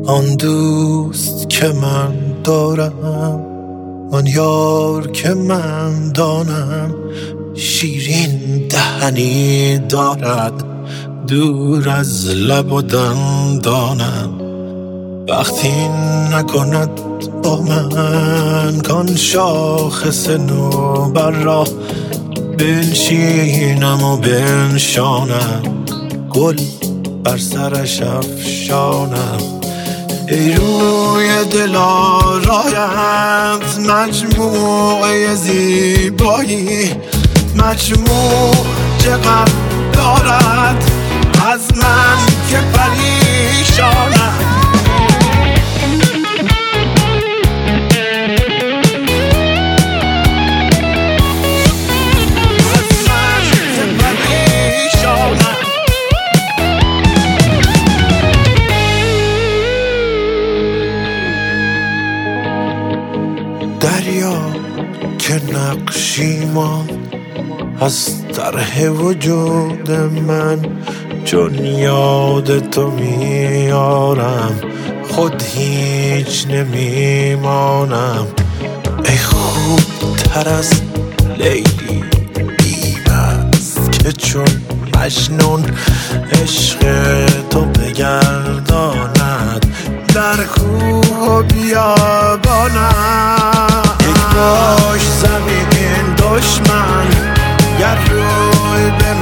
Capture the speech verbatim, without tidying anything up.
آن دوست که من دارم، آن یار که من دانم، شیرین دهنی دارد دور از لب و دندانم. وقتی نکند با من کان شاخص نوبر را، بنشینم و بنشانم، گل بر سرش افشانم. ای روی دل آرایت مجموعه زیبایی، مجموع چقدر دارد از من که پریشانم. دریا که نقشی ماند از طرح وجود من، چون یاد تو میارم خود هیچ نمیمانم. ای خوب تر از لیلی بی‌بست که چون مجنون عشق تو بگرداند در کوه و بیابانم. یک باش زمین دشمن گر روی به